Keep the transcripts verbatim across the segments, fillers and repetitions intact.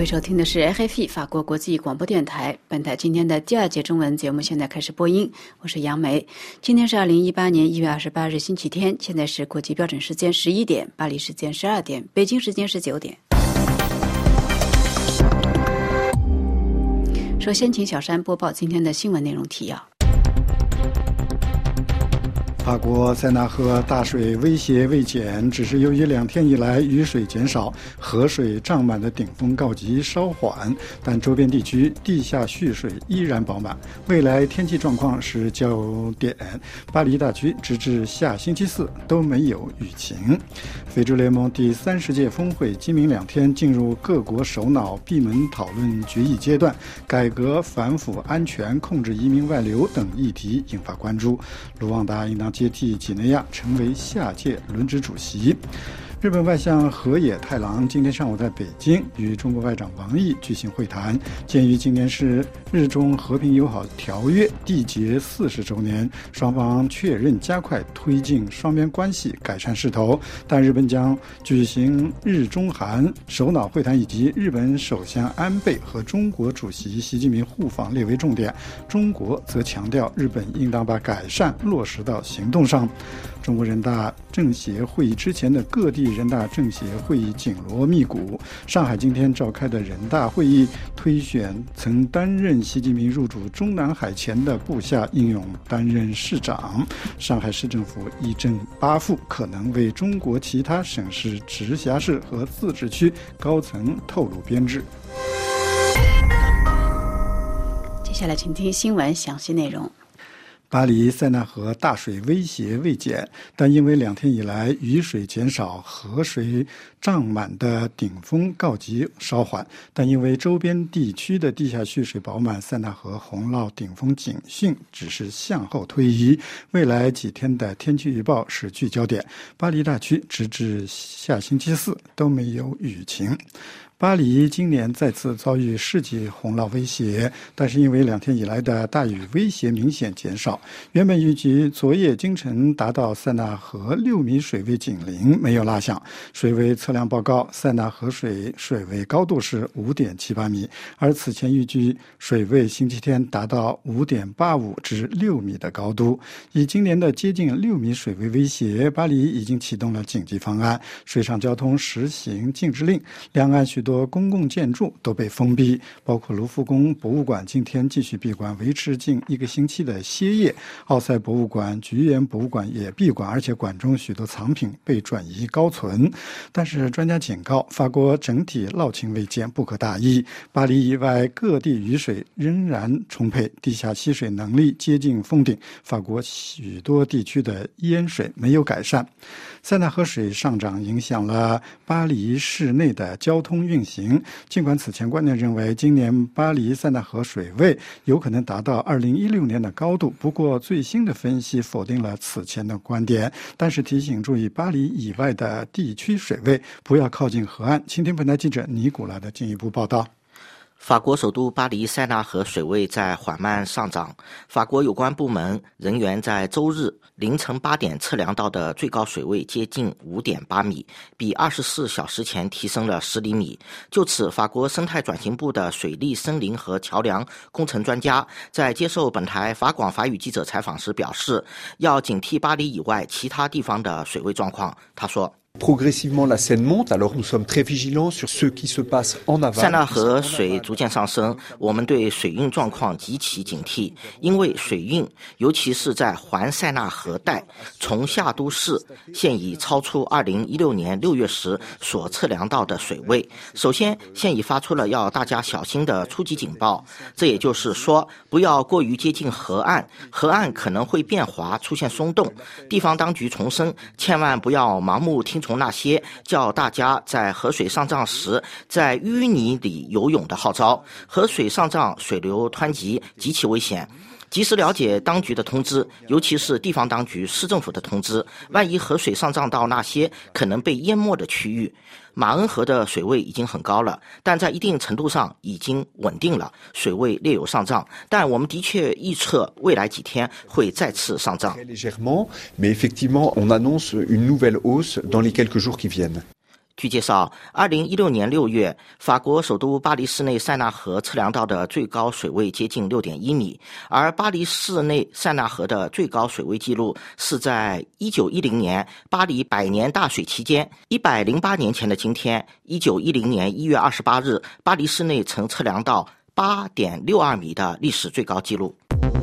位收听的是 R F I 法国国际广播电台，本台今天的第二节中文节目现在开始播音，我是杨梅。今天是二零一八年一月二十八日星期天，现在是国际标准时间十一点，巴黎时间十二点，北京时间是九点。首先请小山播报今天的新闻内容提要。 法国塞纳河大水威胁未减，只是由于两天以来雨水减少，河水涨满的顶峰告急稍缓，但周边地区地下蓄水依然饱满。未来天气状况是焦点，巴黎大区直至下星期四都没有雨情。非洲联盟第三十届峰会今明两天进入各国首脑闭门讨论决议阶段，改革反腐、安全、控制移民外流等议题引发关注。卢旺达应当接替几内亚成为下届轮值主席。日本外相河野太郎今天上午在北京与中国外长王毅举行会谈。鉴于今年是日中和平友好条约缔结四十周年，双方确认加快推进双边关系改善势头，但日本将举行日中韩首脑会谈以及日本首相安倍和中国主席习近平互访列为重点。中国则强调日本应当把改善落实到行动上。中国人大政协会议之前的各地人大政协会议紧锣密鼓，上海今天召开的人大会议推选曾担任习近平入主中南海前的部下应勇担任市长。上海市政府一正八副，可能为中国其他省市直辖市和自治区高层透露编制。 接下来请听新闻详细内容。 巴黎塞纳河大水威胁未减，但因为两天以来雨水减少，河水涨满的顶峰告急稍缓，但因为周边地区的地下蓄水饱满，塞纳河洪涝顶峰警讯只是向后推移。未来几天的天气预报是聚焦点，巴黎大区直至下星期四都没有雨情。巴黎今年再次遭遇世纪洪涝威胁，但是因为两天以来的大雨威胁明显减少，原本预计昨夜今晨达到塞纳河六米水位警铃没有拉响。水位测量报告，塞纳河水水位高度是 五点七八米，而此前预计水位星期天达到 五点八五至六米的高度。以今年的接近六米水位威胁，巴黎已经启动了紧急方案，水上交通实行禁止令，两岸许多公共建筑都被封闭，包括卢浮宫博物馆今天继续闭馆，维持近一个星期的歇业。奥赛博物馆、橘园博物馆也闭馆，而且馆中许多藏品被转移高存。但是专家警告，法国整体涝情未减，不可大意。巴黎以外各地雨水仍然充沛，地下吸水能力接近封顶，法国许多地区的淹水没有改善。塞纳河水上涨影响了巴黎市内的交通运行，尽管此前观点认为今年巴黎塞纳河水位有可能达到二零一六年的高度，不过最新的分析否定了此前的观点，但是提醒注意巴黎以外的地区水位不要靠近河岸。请听本台记者尼古拉的进一步报道。 法国首都巴黎塞纳河水位在缓慢上涨，法国有关部门人员在周日凌晨八点测量到的最高水位接近 五点八米，比二十四小时前提升了十厘米。就此，法国生态转型部的水利、森林和桥梁工程专家在接受本台法广法语记者采访时表示，要警惕巴黎以外其他地方的水位状况。他说 Progressivement, la Seine monte, alors nous sommes très vigilants sur ce qui se passe en aval. 塞纳河水逐渐上升，我们对水运状况极其警惕，因为水运，尤其是在环塞纳河带，从夏都市现已超出二零一六年六月时所测量到的水位。首先，现已发出了要大家小心的初级警报，这也就是说，不要过于接近河岸，河岸可能会变滑，出现松动。地方当局重申，千万不要盲目听从那些叫大家在河水上涨时在淤泥里游泳的号召。河水上涨，水流湍急，极其危险。及时了解当局的通知，尤其是地方当局、市政府的通知，万一河水上涨到那些可能被淹没的区域。马恩河的水位已经很高了，但在一定程度上已经稳定了，水位略有上涨，但我们的确预测未来几天会再次上涨。 Légèrement, mais effectivement, on annonce une nouvelle hausse dans les quelques jours qui viennent. 据介绍，二零一六年六月，法国首都巴黎市内塞纳河测量到的最高水位接近六点一米，而巴黎市内塞纳河的最高水位记录是在一九一零年巴黎百年大水期间。一百零八年前的今天，一九一零年一月二十八日，巴黎市内曾测量到八点六二米的历史最高纪录。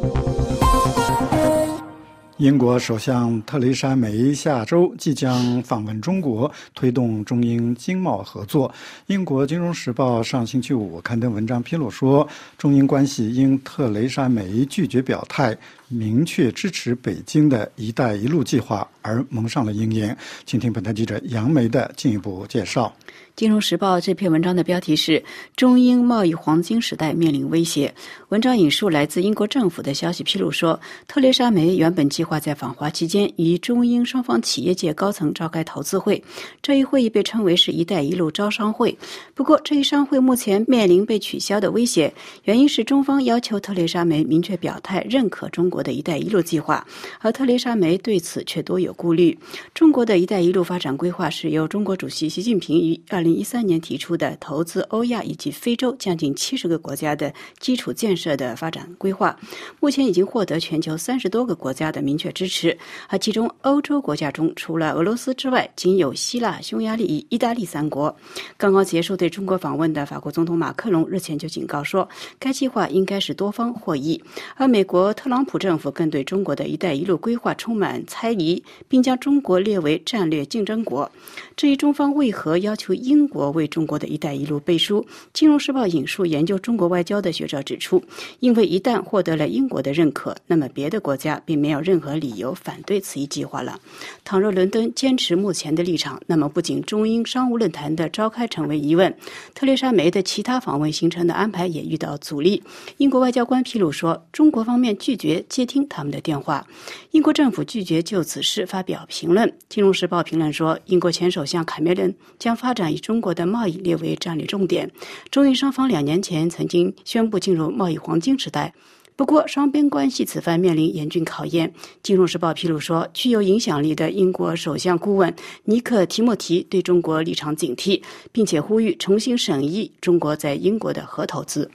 英国首相特蕾莎梅下周即将访问中国，推动中英经贸合作。英国金融时报上星期五刊登文章披露说，中英关系因特蕾莎梅拒绝表态明确支持北京的一带一路计划而蒙上了阴影。请听本台记者杨梅的进一步介绍。 金融时报这篇文章的标题是中英贸易黄金时代面临威胁。文章引述来自英国政府的消息披露说，特蕾莎梅原本计划在访华期间与中英双方企业界高层召开投资会，这一会议被称为是一带一路招商会。不过这一商会目前面临被取消的威胁，原因是中方要求特蕾莎梅明确表态认可中国的一带一路计划，而特蕾莎梅对此却多有顾虑。中国的一带一路发展规划是由中国主席习近平于二零一三年提出的投资欧亚以及非洲将近七十个国家的基础建设的发展规划，目前已经获得全球三十多个国家的明确支持，而其中欧洲国家中除了俄罗斯之外，仅有希腊、匈牙利与意大利三国。刚刚结束对中国访问的法国总统马克龙日前就警告说，该计划应该是多方获益，而美国特朗普政府更对中国的一带一路规划充满猜疑，并将中国列为战略竞争国。至于中方为何要求英国为中国的一带一路背书，金融时报引述研究中国外交的学者指出，因为一旦获得了英国的认可，那么别的国家并没有任何理由反对此一计划了。倘若伦敦坚持目前的立场，那么不仅中英商务论坛的召开成为疑问，特蕾莎梅的其他访问行程的安排也遇到阻力。英国外交官披露说，中国方面拒绝接听他们的电话，英国政府拒绝就此事发表评论。金融时报评论说，英国前首相凯梅伦将发展与中国的贸易列为战略重点。中英双方两年前曾经宣布进入贸易黄金时代，不过双边关系此番面临严峻考验。金融时报披露说，具有影响力的英国首相顾问尼克·提莫提对中国立场警惕，并且呼吁重新审议中国在英国的核投资。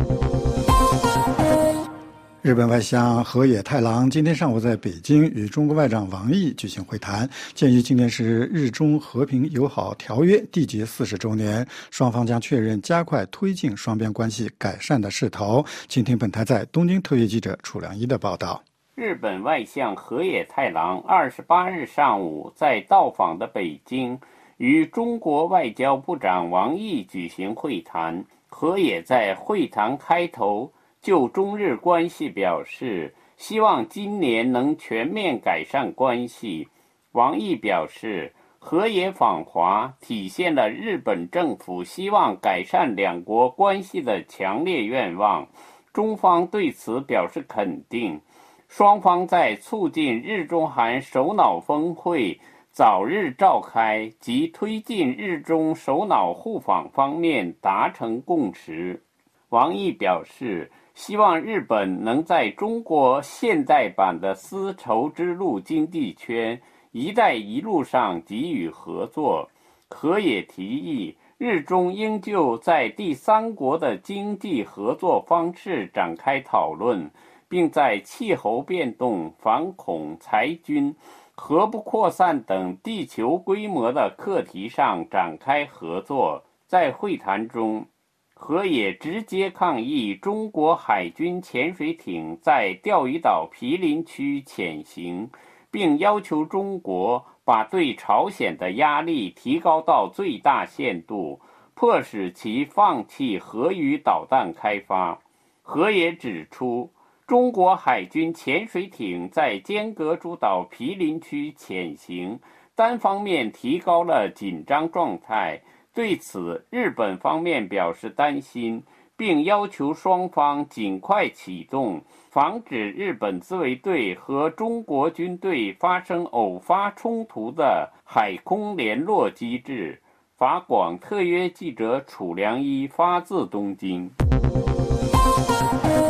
日本外相河野太郎今天上午在北京与中国外长王毅举行会谈，鉴于今年是日中和平友好条约缔结四十周年，双方将确认加快推进双边关系改善的势头。请听本台在东京特约记者楚良一的报道。 日本外相河野太郎二十八日上午在到访的北京与中国外交部长王毅举行会谈。河野在会谈开头就中日关系表示，希望今年能全面改善关系。王毅表示，河野访华体现了日本政府希望改善两国关系的强烈愿望，中方对此表示肯定。双方在促进日中韩首脑峰会早日召开及推进日中首脑互访方面达成共识。王毅表示，希望日本能在中国现代版的丝绸之路经济圈“一带一路”上给予合作。河野提议，日中应就在第三国的经济合作方式展开讨论，并在气候变动、反恐、裁军、核不扩散等地球规模的课题上展开合作。在会谈中，河野直接抗议中国海军潜水艇在钓鱼岛毗邻区潜行，并要求中国把对朝鲜的压力提高到最大限度，迫使其放弃核鱼导弹开发。河野指出，中国海军潜水艇在尖阁诸岛毗邻区潜行，单方面提高了紧张状态。对此，日本方面表示担心，并要求双方尽快启动防止日本自卫队和中国军队发生偶发冲突的海空联络机制。法广特约记者楚良一发自东京。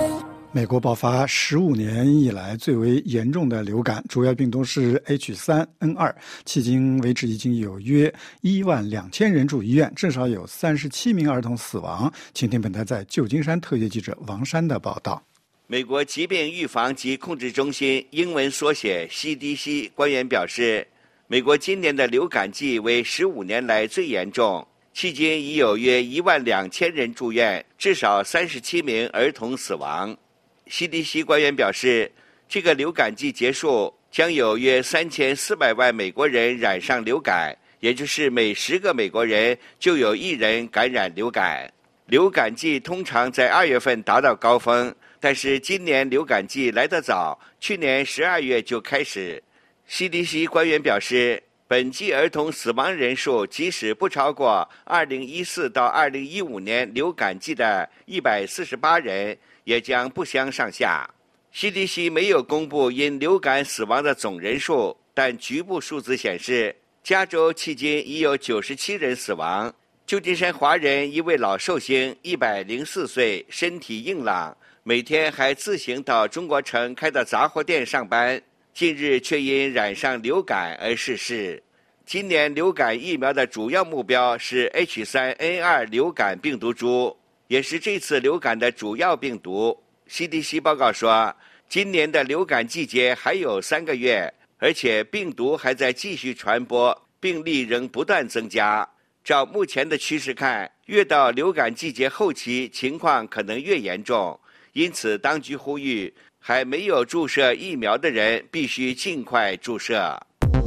美国爆发十五年以来最为严重的流感，主要病毒是 H 三 N 二， 迄今为止已经有约一万两千人住医院，至少有三十七名儿童死亡。请听本台在旧金山特约记者王山的报道。 美国疾病预防及控制中心英文缩写 C D C 官员表示，美国今年的流感季为十五年来最严重，迄今已有约一万两千人住院，至少三十七名儿童死亡。C D C 官员表示，这个流感季结束，将有约三千四百万美国人染上流感，也就是每十个美国人就有一人感染流感。流感季通常在二月份达到高峰，但是今年流感季来得早，去年十二月就开始。C D C 官员表示，本季儿童死亡人数即使不超过二零一四到二零一五年流感季的一百四十八人，也将不相上下。C D C 没有公布因流感死亡的总人数，但局部数字显示，加州迄今已有九十七人死亡。旧金山华人一位老寿星，一百零四岁，身体硬朗，每天还自行到中国城开的杂货店上班，近日却因染上流感而逝世。今年流感疫苗的主要目标是 H 三 N 二 流感病毒株，也是这次流感的主要病毒。 C D C 报告说，今年的流感季节还有三个月，而且病毒还在继续传播，病例仍不断增加。照目前的趋势看，越到流感季节后期，情况可能越严重。因此，当局呼吁还没有注射疫苗的人必须尽快注射。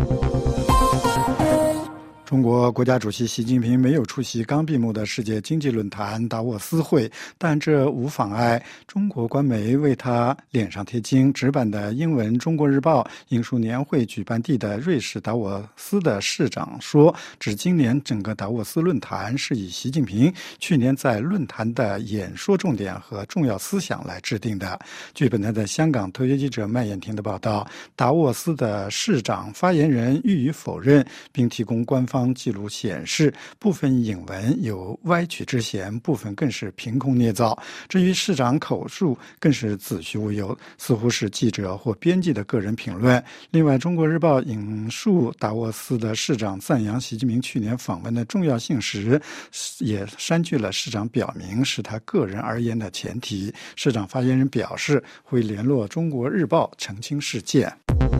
中国国家主席习近平没有出席刚闭幕的世界经济论坛达沃斯会，但这无妨碍中国官媒为他脸上贴金。纸版的英文《中国日报》引述年会举办地的瑞士达沃斯的市长说，指今年整个达沃斯论坛是以习近平去年在论坛的演说重点和重要思想来制定的。据本台在香港特约记者麦燕婷的报道，达沃斯的市长发言人予以否认，并提供官方记录显示，部分引文有歪曲之嫌，部分更是凭空捏造。至于市长口述，更是子虚乌有，似乎是记者或编辑的个人评论。另外，《中国日报》引述达沃斯的市长赞扬习近平去年访问的重要性时，也删去了市长表明是他个人而言的前提。市长发言人表示会联络《中国日报》澄清事件。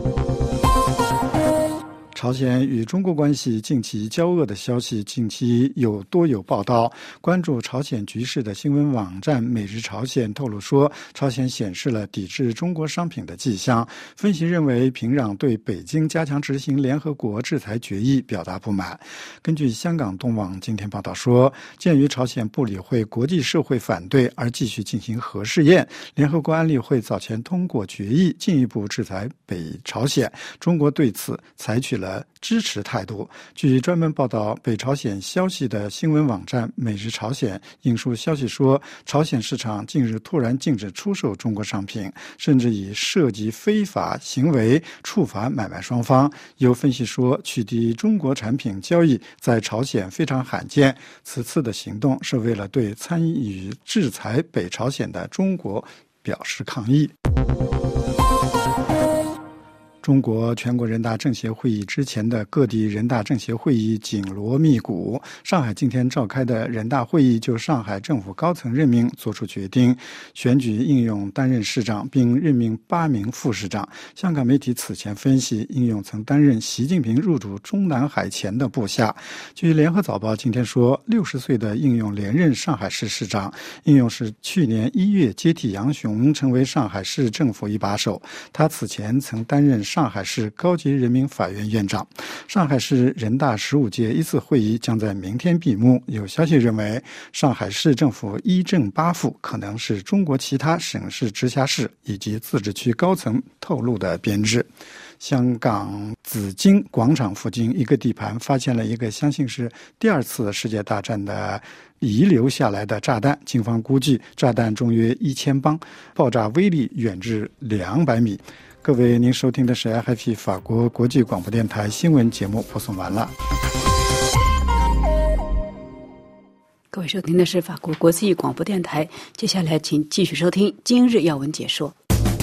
朝鲜与中国关系近期交恶的消息近期有多有报道。关注朝鲜局势的新闻网站每日朝鲜透露说，朝鲜显示了抵制中国商品的迹象。分析认为，平壤对北京加强执行联合国制裁决议表达不满。根据香港东网今天报道说，鉴于朝鲜不理会国际社会反对而继续进行核试验，联合国安理会早前通过决议进一步制裁北朝鲜，中国对此采取了支持态度。据专门报道北朝鲜消息的新闻网站每日朝鲜引述消息说，朝鲜市场近日突然禁止出售中国商品，甚至以涉及非法行为处罚买卖双方。有分析说，取缔中国产品交易在朝鲜非常罕见，此次的行动是为了对参与制裁北朝鲜的中国表示抗议。中国全国人大政协会议之前的各地人大政协会议紧锣密鼓，上海今天召开的人大会议就上海政府高层任命作出决定，选举应用担任市长，并任命八名副市长。香港媒体此前分析，应用曾担任习近平入主中南海前的部下。据联合早报今天说，六十岁的应用连任上海市市长，应用是去年一月接替杨雄成为上海市政府一把手，他此前曾担任上海市高级人民法院院长。上海市人大十五届一次会议将在明天闭幕。有消息认为，上海市政府一正八副可能是中国其他省市直辖市以及自治区高层透露的编制。香港紫荆广场附近一个地盘发现了一个相信是第二次世界大战的遗留下来的炸弹，警方估计炸弹重约一千磅，爆炸威力远至两百米。各位，您收听的是 F P 法国国际广播电台新闻节目，播送完了。 各位收听的是法国国际广播电台，接下来请继续收听今日要闻解说。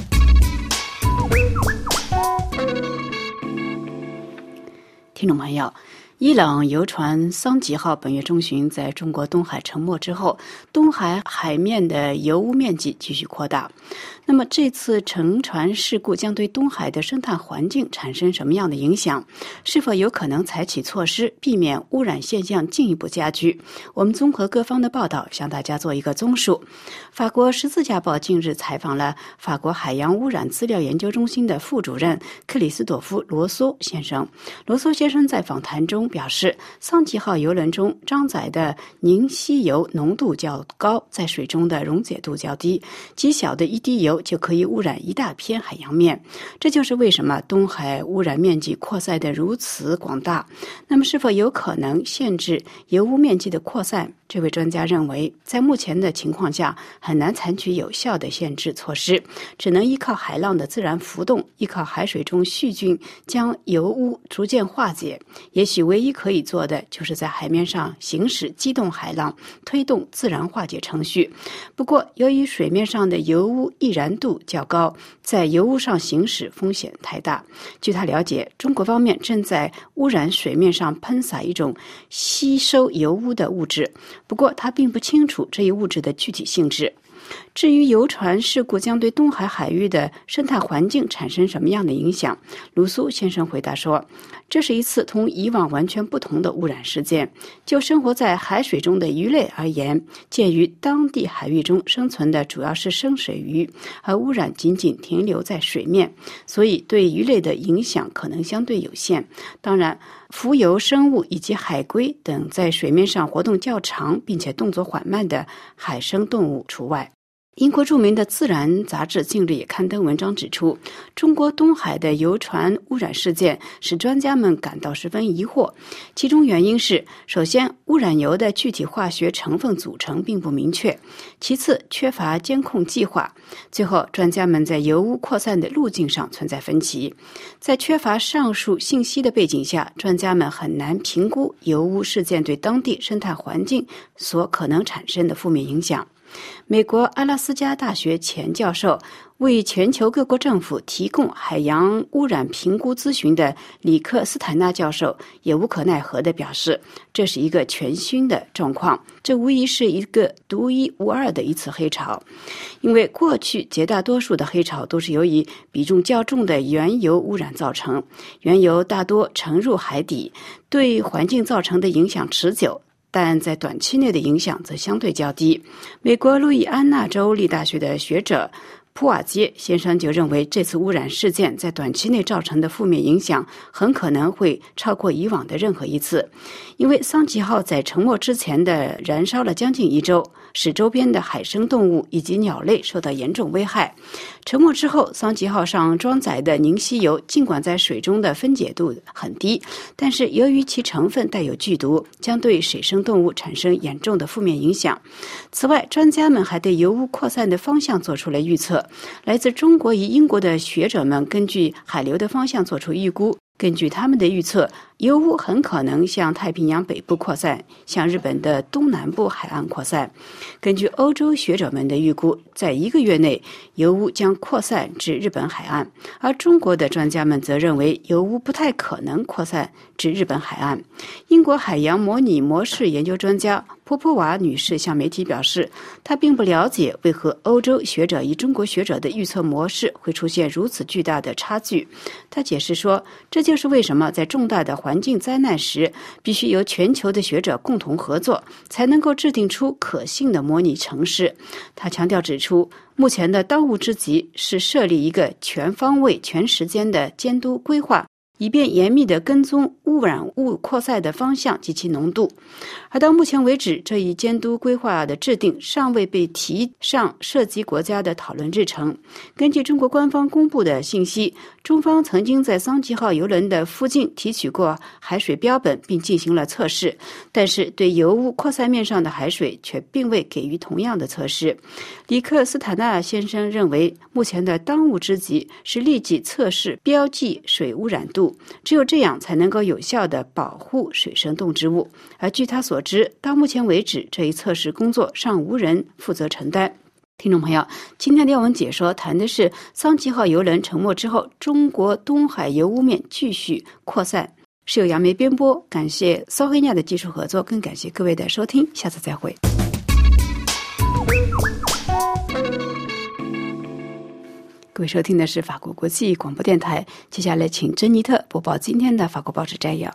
听众朋友，伊朗游船桑吉号本月中旬在中国东海沉没之后，东海海面的油污面积继续扩大。那么这次沉船事故将对东海的生态环境产生什么样的影响？是否有可能采取措施避免污染现象进一步加剧？我们综合各方的报道，向大家做一个综述。法国十字架报近日采访了法国海洋污染资料研究中心的副主任克里斯朵夫·罗梭先生。罗梭先生在访谈中表示，桑吉号邮轮中装载的凝稀油浓度较高，在水中的溶解度较低，极小的一滴油就可以污染一大片海洋面。这就是为什么东海污染面积扩散得如此广大。那么是否有可能限制油污面积的扩散？这位专家认为，在目前的情况下很难采取有效的限制措施，只能依靠海浪的自然浮动，依靠海水中细菌将油污逐渐化解。也许唯一可以做的就是在海面上行驶机动海浪，推动自然化解程序。不过由于水面上的油污易燃度较高，在油污上行驶风险太大。据他了解，中国方面正在污染水面上喷洒一种吸收油污的物质，不过他并不清楚这一物质的具体性质。至于游船事故将对东海海域的生态环境产生什么样的影响，卢苏先生回答说，这是一次同以往完全不同的污染事件。就生活在海水中的鱼类而言，鉴于当地海域中生存的主要是深水鱼，而污染仅仅停留在水面，所以对鱼类的影响可能相对有限。当然，浮游生物以及海龟等在水面上活动较长并且动作缓慢的海生动物除外。英国著名的《自然》杂志近日也刊登文章指出，中国东海的游船污染事件使专家们感到十分疑惑。其中原因是，首先，污染油的具体化学成分组成并不明确；其次，缺乏监控计划；最后，专家们在油污扩散的路径上存在分歧。在缺乏上述信息的背景下，专家们很难评估油污事件对当地生态环境所可能产生的负面影响。美国阿拉斯加大学前教授、为全球各国政府提供海洋污染评估咨询的里克斯坦纳教授也无可奈何地表示，这是一个全新的状况，这无疑是一个独一无二的一次黑潮。因为过去绝大多数的黑潮都是由于比重较重的原油污染造成，原油大多沉入海底，对环境造成的影响持久，但在短期内的影响则相对较低。美国路易安那州立大学的学者普瓦街先生就认为，这次污染事件在短期内造成的负面影响很可能会超过以往的任何一次。因为桑吉号在沉没之前的燃烧了将近一周，使周边的海生动物以及鸟类受到严重危害。沉没之后，桑吉号上装载的凝稀油尽管在水中的分解度很低，但是由于其成分带有剧毒，将对水生动物产生严重的负面影响。此外，专家们还对油污扩散的方向做出了预测。来自中国与英国的学者们根据海流的方向做出预估，根据他们的预测，油污很可能向太平洋北部扩散，向日本的东南部海岸扩散。根据欧洲学者们的预估，在一个月内，油污将扩散至日本海岸，而中国的专家们则认为油污不太可能扩散至日本海岸。英国海洋模拟模式研究专家波波娃女士向媒体表示，她并不了解为何欧洲学者与中国学者的预测模式会出现如此巨大的差距。她解释说，这就是为什么在重大的环境灾难时，必须由全球的学者共同合作，才能够制定出可信的模拟程式。她强调指出，目前的当务之急是设立一个全方位、全时间的监督规划，以便严密地跟踪污染物扩散的方向及其浓度。而到目前为止，这一监督规划的制定尚未被提上涉及国家的讨论日程。根据中国官方公布的信息，中方曾经在桑吉号邮轮的附近提取过海水标本并进行了测试，但是对油污扩散面上的海水却并未给予同样的测试。里克斯坦纳先生认为，目前的当务之急是立即测试标记水污染度， 物，只有这样才能够有效地保护水生动植物。而据他所知，到目前为止，这一测试工作尚无人负责承担。听众朋友，今天的要闻解说谈的是桑奇号邮轮沉没之后，中国东海油污面继续扩散。是由杨梅编播，感谢骚黑亚的技术合作，更感谢各位的收听，下次再会。各位收听的是法国国际广播电台，接下来请珍妮特播报今天的法国报纸摘要。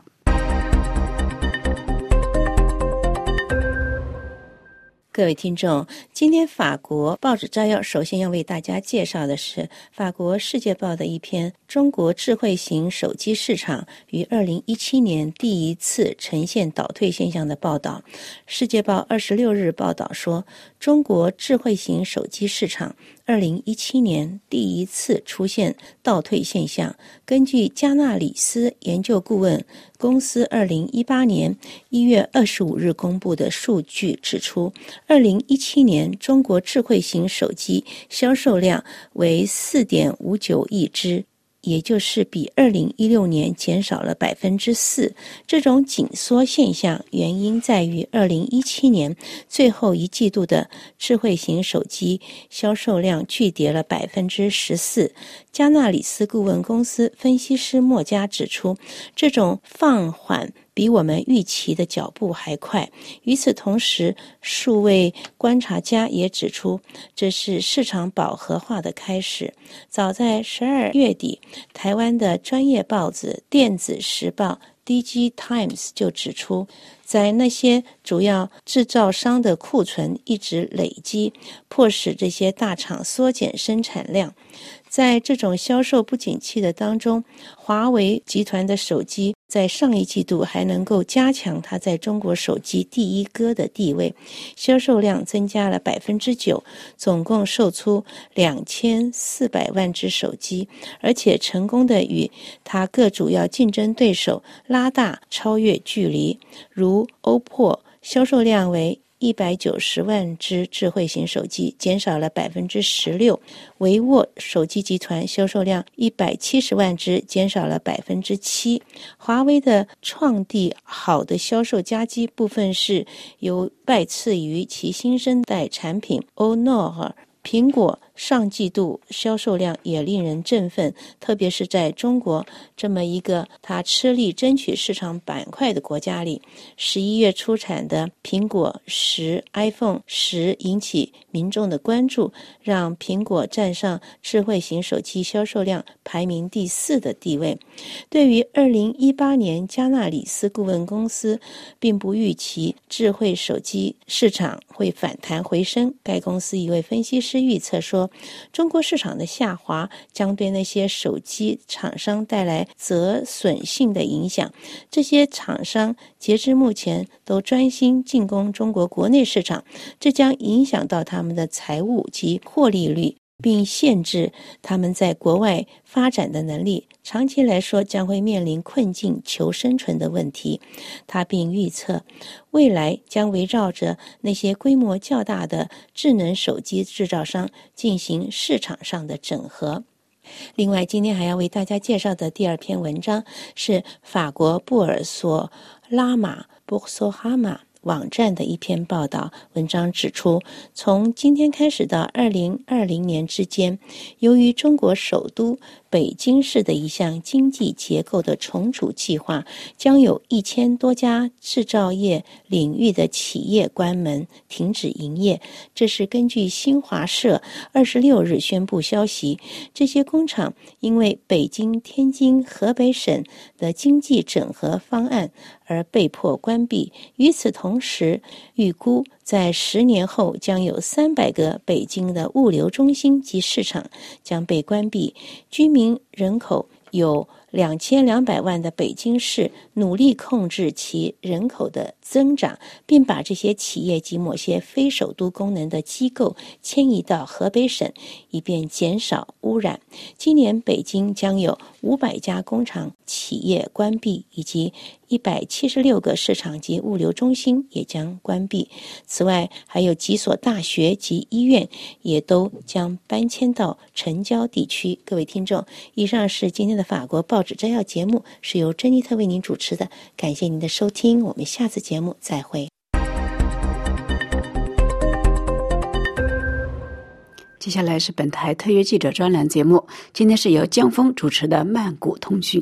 各位听众，今天法国报纸摘要首先要为大家介绍的是法国《世界报》的一篇中国智慧型手机市场于二零一七年第一次呈现倒退现象的报道。《世界报》二十六日报道说，中国智慧型手机市场二零一七年第一次出现倒退现象。根据加纳里斯研究顾问公司二零一八年一月二十五日公布的数据指出，二零一七年中国智慧型手机销售量为 四点五九亿只，也就是比二零一六年减少了 百分之四。 这种紧缩现象原因在于二零一七年最后一季度的智慧型手机销售量巨跌了 百分之十四。 加纳里斯顾问公司分析师莫加指出，这种放缓比我们预期的脚步还快。与此同时，数位观察家也指出，这是市场饱和化的开始。早在十二月底，台湾的专业报纸《电子时报》D G Times 就指出，在那些主要制造商的库存一直累积，迫使这些大厂缩减生产量。在这种销售不景气的当中，华为集团的手机在上一季度还能够加强它在中国手机第一哥的地位，销售量增加了 百分之九， 总共售出两千四百万只手机，而且成功的与它各主要竞争对手拉大超越距离。如 O P P O 销售量为一百九十万只智慧型手机，减少了 百分之十六。 维沃手机集团销售量一百七十万只，减少了 百分之七。 华为的创地好的销售佳绩部分是由拜赐于其新生代产品 Honor。 苹果上季度销售量也令人振奋，特别是在中国这么一个它吃力争取市场板块的国家里，十一月出产的苹果十 iPhone 十引起民众的关注，让苹果站上智慧型手机销售量排名第四的地位。对于二零一八年，加纳里斯顾问公司并不预期智慧手机市场会反弹回升。该公司一位分析师预测说，中国市场的下滑将对那些手机厂商带来折损性的影响。这些厂商截至目前都专心进攻中国国内市场，这将影响到他们的财务及获利率，并限制他们在国外发展的能力，长期来说将会面临困境求生存的问题。他并预测，未来将围绕着那些规模较大的智能手机制造商进行市场上的整合。另外，今天还要为大家介绍的第二篇文章是法国布尔索拉马 Boursorama 网站的一篇报道。文章指出，从今天开始到二零二零年之间，由于中国首都北京市的一项经济结构的重组计划，将有一千多家制造业领域的企业关门停止营业。这是根据新华社二十六日宣布消息。这些工厂因为北京、天津、河北省的经济整合方案而被迫关闭。与此同时，预估在十年后将有三百个北京的物流中心及市场将被关闭。居民人口有两千两百万的北京市努力控制其人口的增长，并把这些企业及某些非首都功能的机构迁移到河北省，以便减少污染。今年北京将有五百家工厂企业关闭，以及一百七十六个市场及物流中心也将关闭。此外，还有几所大学及医院也都将搬迁到城郊地区。各位听众，以上是今天的法国报纸摘要节目是由珍妮特为您主持的，感谢您的收听，我们下次节目再会。 接下来是本台特约记者专栏节目，今天是由江峰主持的曼谷通讯。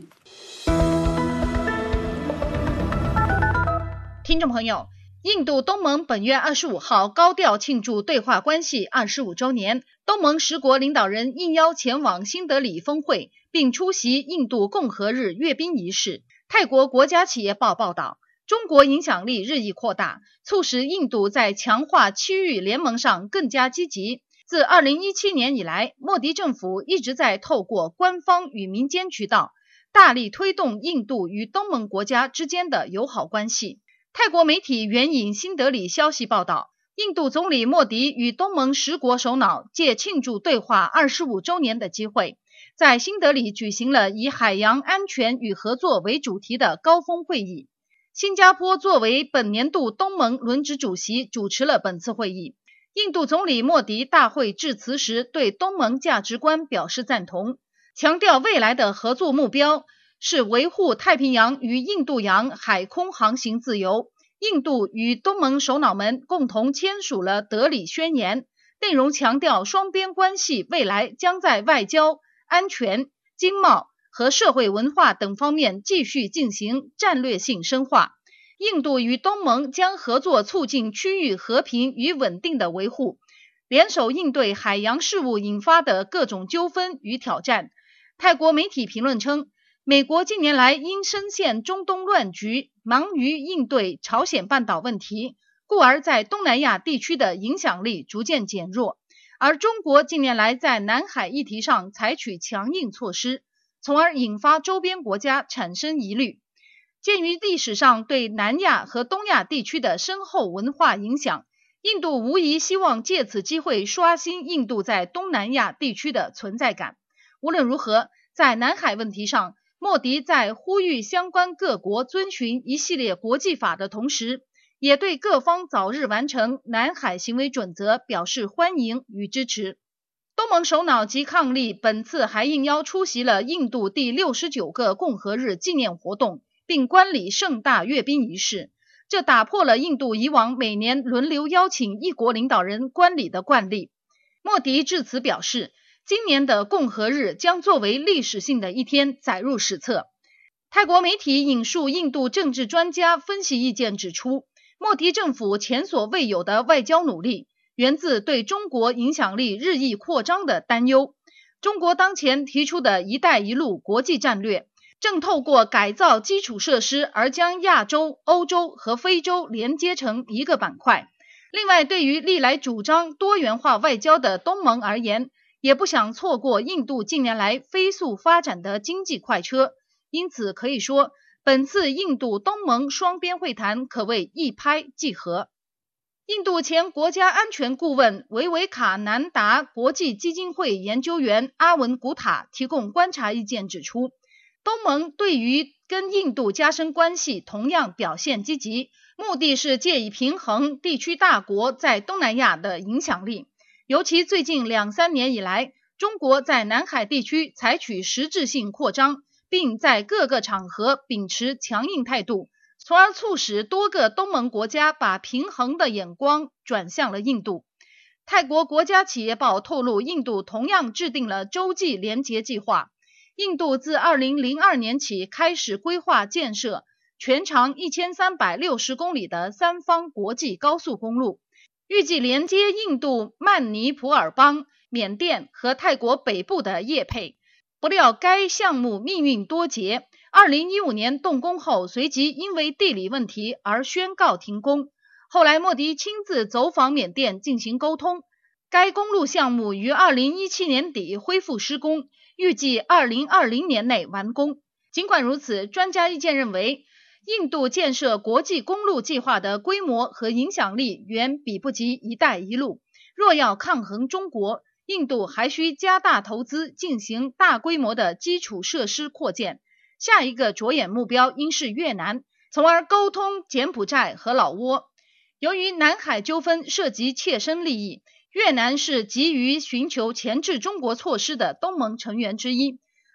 听众朋友，印度东盟本月二十五号高调庆祝对话关系二十五周年，东盟十国领导人应邀前往新德里峰会，并出席印度共和日阅兵仪式。泰国国家企业报报道，中国影响力日益扩大，促使印度在强化区域联盟上更加积极。自二零一七年以来，莫迪政府一直在透过官方与民间渠道，大力推动印度与东盟国家之间的友好关系。泰国媒体援引新德里消息报道，印度总理莫迪与东盟十国首脑借庆祝对话二十五周年的机会，在新德里举行了以海洋安全与合作为主题的高峰会议。新加坡作为本年度东盟轮值主席，主持了本次会议。印度总理莫迪大会致辞时对东盟价值观表示赞同，强调未来的合作目标是维护太平洋与印度洋海空航行自由。印度与东盟首脑们共同签署了德里宣言，内容强调双边关系未来将在外交、安全、经贸和社会文化等方面继续进行战略性深化。印度与东盟将合作促进区域和平与稳定的维护，联手应对海洋事务引发的各种纠纷与挑战。泰国媒体评论称，美国近年来因深陷中东乱局，忙于应对朝鲜半岛问题，故而在东南亚地区的影响力逐渐减弱，而中国近年来在南海议题上采取强硬措施，从而引发周边国家产生疑虑。鉴于历史上对南亚和东亚地区的深厚文化影响，印度无疑希望借此机会刷新印度在东南亚地区的存在感。无论如何，在南海问题上，莫迪在呼吁相关各国遵循一系列国际法的同时，也对各方早日完成南海行为准则表示欢迎与支持。东盟首脑及伉俪本次还应邀出席了印度第六十九个共和日纪念活动，并观礼盛大阅兵仪式，这打破了印度以往每年轮流邀请一国领导人观礼的惯例。莫迪致辞表示，今年的共和日将作为历史性的一天载入史册。泰国媒体引述印度政治专家分析意见指出，莫迪政府前所未有的外交努力源自对中国影响力日益扩张的担忧。中国当前提出的一带一路国际战略正透过改造基础设施而将亚洲、欧洲和非洲连接成一个板块。另外，对于历来主张多元化外交的东盟而言，也不想错过印度近年来飞速发展的经济快车，因此可以说，本次印度东盟双边会谈可谓一拍即合。印度前国家安全顾问维维卡南达国际基金会研究员阿文古塔提供观察意见指出，东盟对于跟印度加深关系同样表现积极，目的是借以平衡地区大国在东南亚的影响力。尤其最近两三年以来，中国在南海地区采取实质性扩张，并在各个场合秉持强硬态度，从而促使多个东盟国家把平衡的眼光转向了印度。泰国国家企业报透露，印度同样制定了洲际连结计划。印度自二零零二年起开始规划建设全长一千三百六十公里的三方国际高速公路，预计连接印度曼尼普尔邦、缅甸和泰国北部的业配。不料该项目命运多劫，二零一五年动工后随即因为地理问题而宣告停工。后来莫迪亲自走访缅甸进行沟通，该公路项目于二零一七年底恢复施工，预计二零二零年内完工。尽管如此，专家意见认为，印度建设国际公路计划的规模和影响力远比不及一带一路。若要抗衡中国，印度还需加大投资进行大规模的基础设施扩建。下一个着眼目标应是越南，从而沟通柬埔寨和老挝。由于南海纠纷涉及切身利益，越南是急于寻求钳制中国措施的东盟成员之一。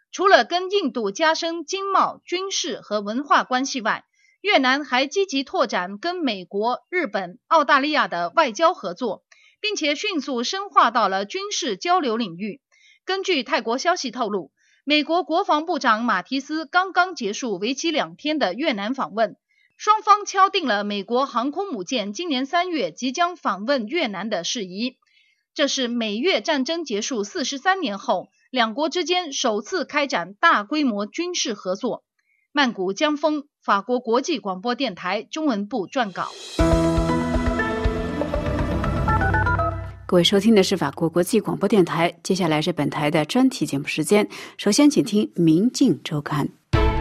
除了跟印度加深经贸、军事和文化关系外，越南还积极拓展跟美国、日本、澳大利亚的外交合作，并且迅速深化到了军事交流领域。根据泰国消息透露，美国国防部长马提斯刚刚结束为期两天的越南访问，双方敲定了美国航空母舰今年三月即将访问越南的事宜。这是美越战争结束四十三年后，两国之间首次开展大规模军事合作。曼谷江峰，法国国际广播电台中文部撰稿。 各位收听的是法国国际广播电台，接下来是本台的专题节目时间。首先请听民进周刊。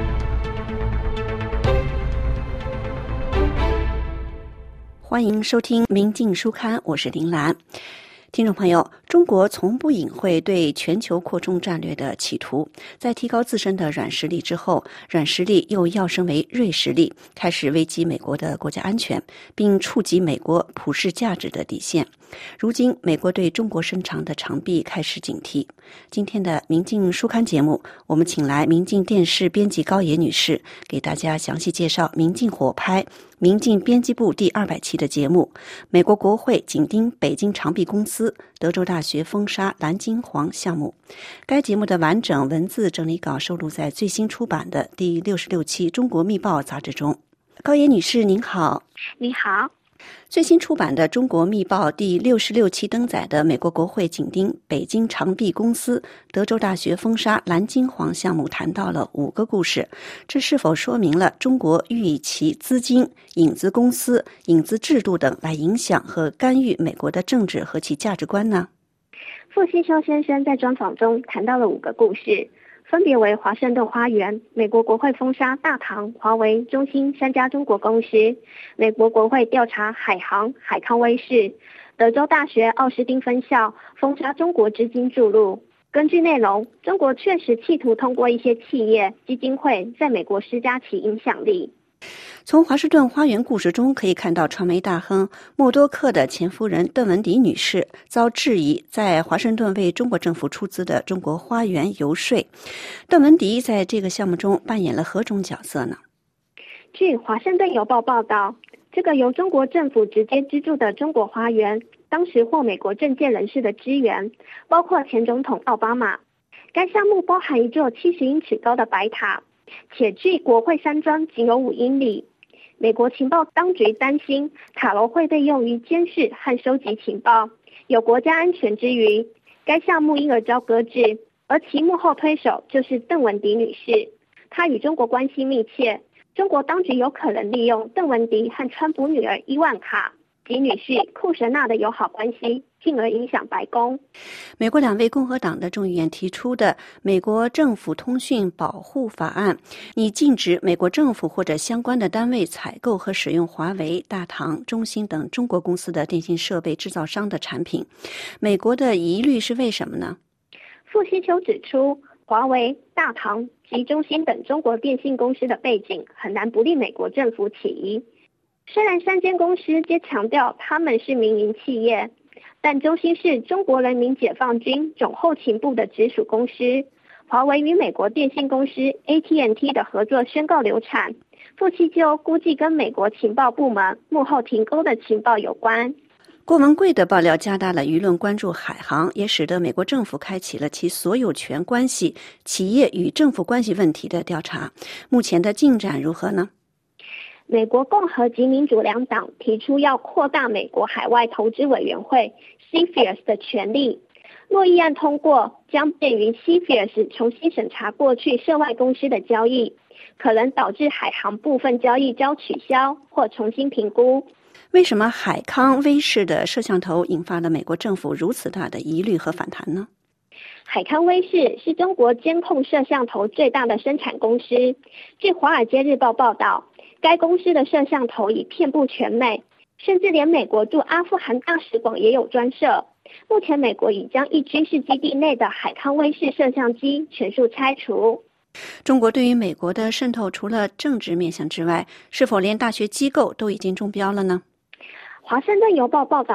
欢迎收听民进书刊，我是林兰。听众朋友，中国从不隐晦对全球扩充战略的企图，在提高自身的软实力之后，软实力又跃升为锐实力，开始危及美国的国家安全，并触及美国普世价值的底线。如今，美国对中国伸长的长臂开始警惕。今天的民进书刊节目，我们请来民进电视编辑高野女士，给大家详细介绍民进火拍民进编辑部第二百期的节目，美国国会紧盯北京长臂公司，德州大学封杀蓝金黄项目。该节目的完整文字整理稿收录在最新出版的第六十六期《中国密报》杂志中。高野女士您好。 你好。 最新出版的《中国密报》第六十六期登载的美国国会紧盯北京长臂公司、德州大学封杀蓝金黄项目谈到了五个故事，这是否说明了中国欲以其资金、影子公司、影子制度等来影响和干预美国的政治和其价值观呢？ 傅希修先生在专访中谈到了五个故事，分别为华盛顿花园、美国国会封杀大唐、华为、中兴三家中国公司、美国国会调查海航、海康威视、德州大学奥斯汀分校封杀中国资金注入。根据内容，中国确实企图通过一些企业、基金会在美国施加其影响力。 从华盛顿花园故事中可以看到，传媒大亨默多克的前夫人邓文迪女士遭质疑在华盛顿为中国政府出资的中国花园游说。邓文迪在这个项目中扮演了何种角色呢？ 据华盛顿邮报报道，这个由中国政府直接资助的中国花园，当时获美国政界人士的支援，包括前总统奥巴马。该项目包含一座七十英尺高的白塔，且距国会山庄仅有五英里。美国情报当局担心塔楼会被用于监视和收集情报，有国家安全之余，该项目因而遭搁置，而其幕后推手就是邓文迪女士。她与中国关系密切，中国当局有可能利用邓文迪和川普女儿伊万卡及女婿库什纳的友好关系，进而影响白宫。 美国两位共和党的众议员提出的美国政府通讯保护法案，拟禁止美国政府或者相关的单位采购和使用华为、大唐、中兴等中国公司的电信设备制造商的产品。美国的疑虑是为什么呢？ 傅希秋指出，华为、大唐及中兴等中国电信公司的背景很难不令美国政府起疑。虽然三间公司皆强调他们是民营企业，但中兴是中国人民解放军总后勤部的直属公司。华为与美国电信公司 A T and T 的合作宣告流产，傅希秋估计跟美国情报部门幕后停钩的情报有关。 郭文贵的爆料加大了舆论关注海航，也使得美国政府开启了其所有权关系、企业与政府关系问题的调查。目前的进展如何呢？ 美国共和及民主两党提出要扩大美国海外投资委员会 C F I U S 的权力，若议案通过，将便于 C F I U S 重新审查过去涉外公司的交易，可能导致海航部分交易遭取消或重新评估。 为什么海康威视的摄像头引发了美国政府如此大的疑虑和反弹呢？ 海康威视是中国监控摄像头最大的生产公司。据《华尔街日报》报道，该公司的摄像头已遍布全美，甚至连美国驻阿富汗大使馆也有专设。目前美国已将一军事基地内的海康威视摄像机全数拆除。 中国对于美国的渗透除了政治面向之外，是否连大学机构都已经中标了呢？ 华盛顿邮报报道，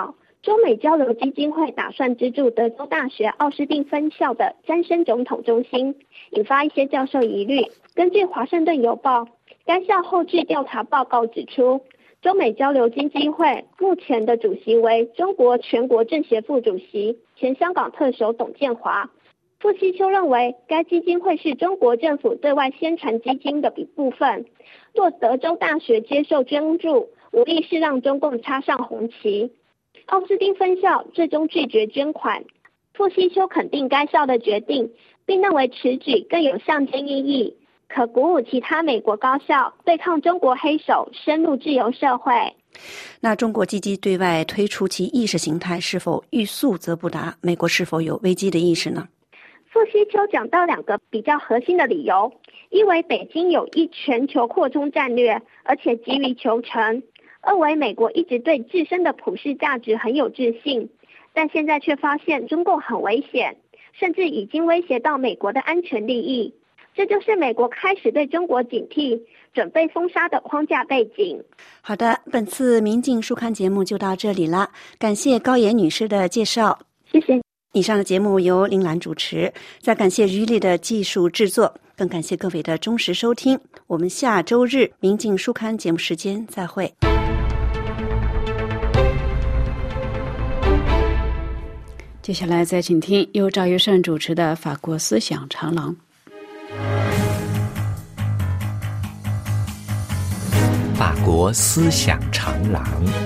中美交流基金会打算资助德州大学奥斯汀分校的詹森总统中心，引发一些教授疑虑。根据华盛顿邮报，该校后续调查报告指出，中美交流基金会目前的主席为中国全国政协副主席、前香港特首董建华。傅希秋认为，该基金会是中国政府对外宣传基金的一部分，若德州大学接受捐助，无疑是让中共插上红旗。奥斯汀分校最终拒绝捐款，傅希秋肯定该校的决定，并认为此举更有象征意义，可鼓舞其他美国高校对抗中国黑手，深入自由社会。 那中国积极对外推出其意识形态，是否欲速则不达？美国是否有危机的意识呢？ 傅希秋讲到两个比较核心的理由，一为北京有一全球扩充战略，而且急于求成；二为美国一直对自身的普世价值很有自信，但现在却发现中共很危险，甚至已经威胁到美国的安全利益。这就是美国开始对中国警惕、准备封杀的框架背景。 好的，本次民进书刊节目就到这里了，感谢高岩女士的介绍。 谢谢。 以上的节目由林兰主持，再感谢于丽的技术制作，更感谢各位的忠实收听。我们下周日民进书刊节目时间再会。 接下来再请听由赵玉胜主持的法国思想长廊。 法国思想长廊。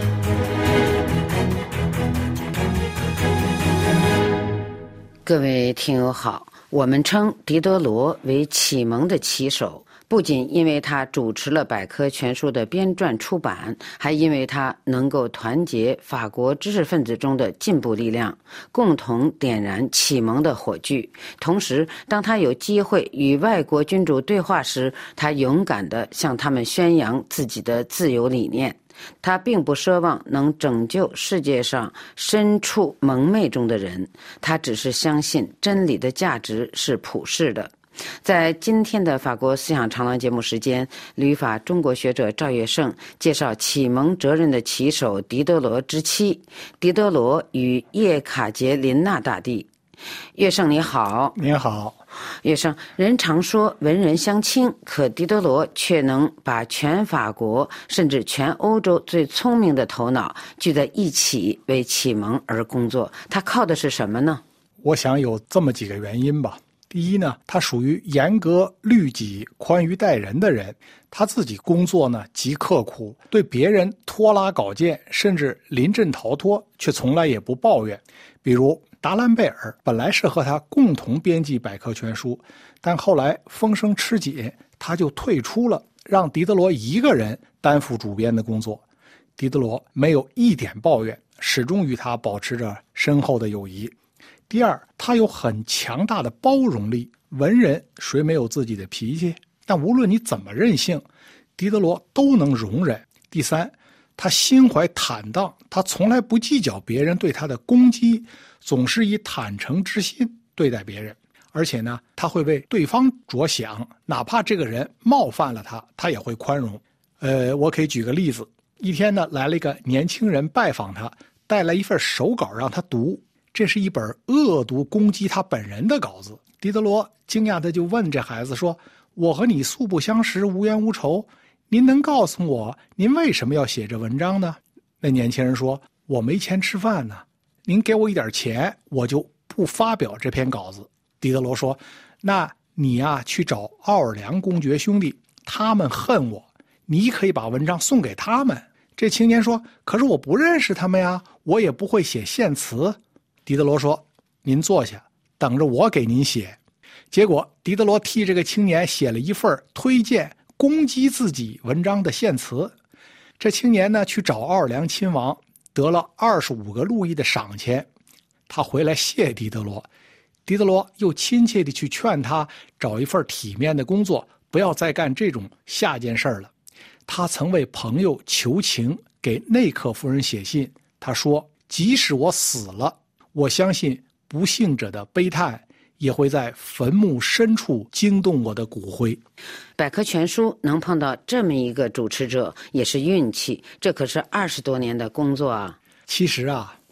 各位听友好，我们称狄德罗为启蒙的旗手，不仅因为他主持了百科全书的编撰出版，还因为他能够团结法国知识分子中的进步力量，共同点燃启蒙的火炬。同时，当他有机会与外国君主对话时，他勇敢地向他们宣扬自己的自由理念。他并不奢望能拯救世界上身处蒙昧中的人，他只是相信真理的价值是普世的。在今天的法国思想长廊节目时间，旅法中国学者赵月胜介绍启蒙哲人的旗手狄德罗之妻狄德罗与叶卡捷琳娜大帝。月胜你好。 你好。 月胜，人常说文人相轻，可狄德罗却能把全法国甚至全欧洲最聪明的头脑聚在一起为启蒙而工作，他靠的是什么呢？ 我想有这么几个原因吧。第一呢，他属于严格律己、宽于待人的人，他自己工作呢极刻苦，对别人拖拉稿件，甚至临阵逃脱，却从来也不抱怨。比如达兰贝尔本来是和他共同编辑百科全书，但后来风声吃紧，他就退出了，让狄德罗一个人担负主编的工作。狄德罗没有一点抱怨，始终与他保持着深厚的友谊。第二，他有很强大的包容力，文人谁没有自己的脾气？但无论你怎么任性，狄德罗都能容忍。第三，他心怀坦荡，他从来不计较别人对他的攻击，总是以坦诚之心对待别人。而且呢，他会为对方着想，哪怕这个人冒犯了他，他也会宽容。呃，我可以举个例子，一天呢，来了一个年轻人拜访他，带来一份手稿让他读。这是一本恶毒攻击他本人的稿子。狄德罗惊讶地就问这孩子说，我和你素不相识，无冤无仇，您能告诉我您为什么要写这文章呢？那年轻人说，我没钱吃饭呢，您给我一点钱，我就不发表这篇稿子。狄德罗说，那你呀、啊、去找奥尔良公爵兄弟，他们恨我，你可以把文章送给他们。这青年说，可是我不认识他们呀，我也不会写献词。狄德罗说，您坐下，等着我给您写。结果狄德罗替这个青年写了一份推荐攻击自己文章的献词。这青年呢，去找奥尔良亲王，得了二十五个路易的赏钱。他回来谢狄德罗，狄德罗又亲切地去劝他找一份体面的工作，不要再干这种下贱事儿了。他曾为朋友求情，给内克夫人写信，他说，即使我死了，我相信不幸者的悲叹也会在坟墓深处惊动我的骨灰。 百科全书能碰到这么一个主持者也是运气，这可是二十多年的工作啊。 其实啊，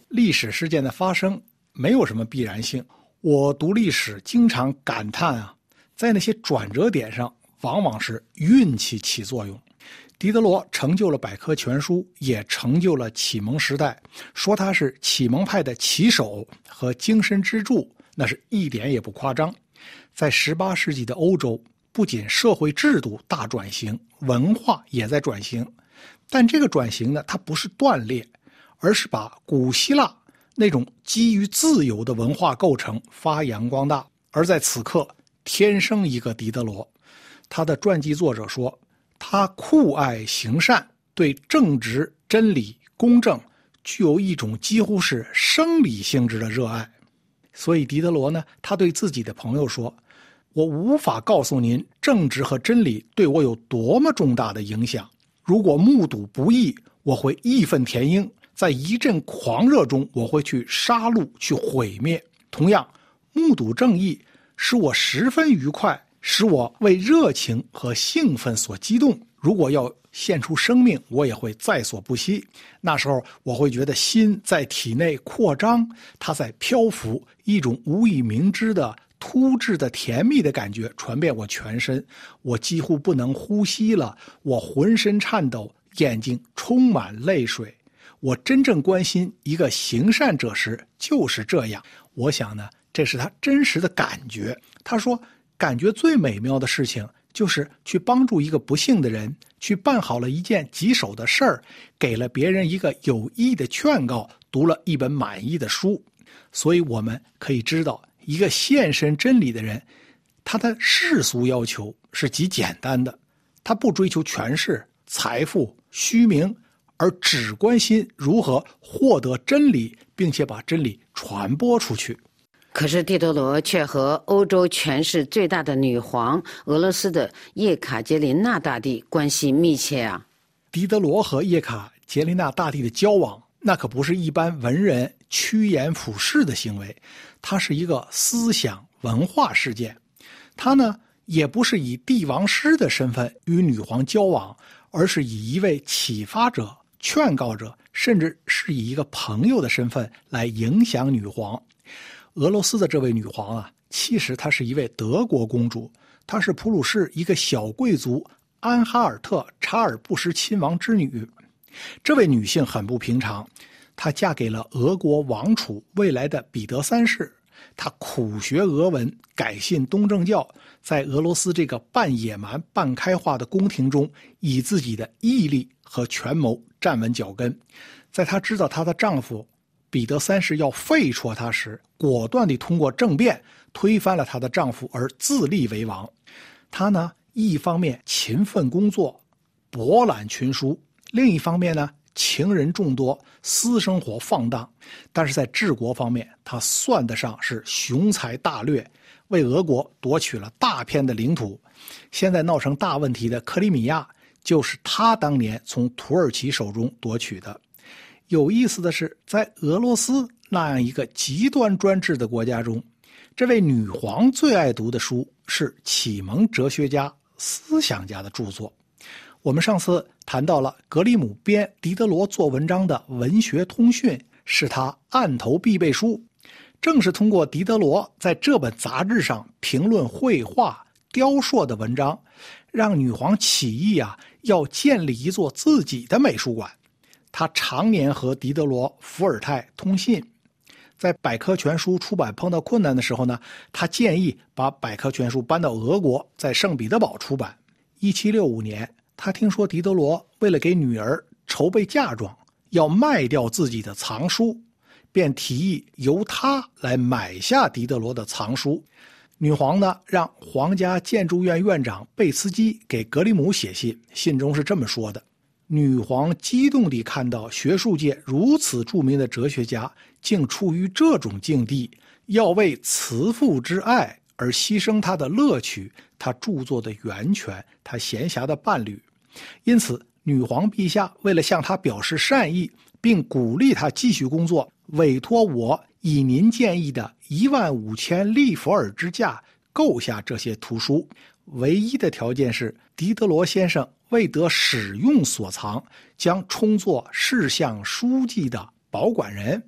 历史事件的发生没有什么必然性。我读历史经常感叹啊，在那些转折点上往往是运气起作用。狄德罗成就了百科全书，也成就了启蒙时代，说他是启蒙派的旗手和精神支柱，那是一点也不夸张。在十八世纪的欧洲，不仅社会制度大转型，文化也在转型，但这个转型呢，它不是断裂，而是把古希腊那种基于自由的文化构成发扬光大。而在此刻，天生一个狄德罗。他的传记作者说，他酷爱行善，对正直、真理、公正具有一种几乎是生理性质的热爱。所以狄德罗呢，他对自己的朋友说，我无法告诉您正直和真理对我有多么重大的影响。如果目睹不义，我会义愤填膺，在一阵狂热中，我会去杀戮，去毁灭。同样，目睹正义使我十分愉快，使我为热情和兴奋所激动。如果要献出生命，我也会在所不惜。那时候我会觉得心在体内扩张，它在漂浮，一种无以明知的突至的甜蜜的感觉传遍我全身，我几乎不能呼吸了，我浑身颤抖，眼睛充满泪水。我真正关心一个行善者时就是这样。我想呢，这是他真实的感觉。他说，感觉最美妙的事情就是去帮助一个不幸的人，去办好了一件棘手的事儿，给了别人一个有益的劝告，读了一本满意的书。所以我们可以知道，一个献身真理的人，他的世俗要求是极简单的，他不追求权势、财富、虚名，而只关心如何获得真理，并且把真理传播出去。 可是狄德罗却和欧洲权势最大的女皇俄罗斯的叶卡捷琳娜大帝关系密切啊。 狄德罗和叶卡捷琳娜大帝的交往，那可不是一般文人趋炎附势的行为，它是一个思想文化事件。他呢，也不是以帝王师的身份与女皇交往，而是以一位启发者、劝告者，甚至是以一个朋友的身份来影响女皇。俄罗斯的这位女皇啊，其实她是一位德国公主，她是普鲁士一个小贵族安哈尔特查尔布什亲王之女。这位女性很不平常，她嫁给了俄国王储未来的彼得三世。她苦学俄文，改信东正教，在俄罗斯这个半野蛮半开化的宫廷中，以自己的毅力和权谋站稳脚跟。在她知道她的丈夫彼得三世要废黜她时，果断地通过政变推翻了她的丈夫，而自立为王。她呢，一方面勤奋工作，博览群书，另一方面呢，情人众多，私生活放荡。但是在治国方面，他算得上是雄才大略，为俄国夺取了大片的领土。现在闹成大问题的克里米亚，就是他当年从土耳其手中夺取的。有意思的是，在俄罗斯那样一个极端专制的国家中，这位女皇最爱读的书是启蒙哲学家、思想家的著作。我们上次谈到了格里姆编狄德罗做文章的《文学通讯》，是他案头必备书。正是通过狄德罗在这本杂志上评论绘画、雕塑的文章，让女皇起义啊，要建立一座自己的美术馆。他常年和狄德罗、伏尔泰通信，在百科全书出版碰到困难的时候呢，他建议把百科全书搬到俄国，在圣彼得堡出版。一七六五年，他听说狄德罗为了给女儿筹备嫁妆，要卖掉自己的藏书，便提议由他来买下狄德罗的藏书。女皇呢，让皇家建筑院院长贝茨基给格里姆写信，信中是这么说的：女皇激动地看到学术界如此著名的哲学家竟处于这种境地，要为慈父之爱而牺牲他的乐趣，他著作的源泉，他闲暇的伴侣。因此女皇陛下为了向他表示善意，并鼓励他继续工作，委托我以您建议的一万五千利弗尔之价购下这些图书，唯一的条件是狄德罗先生为得使用所藏，将充作事项书记的保管人。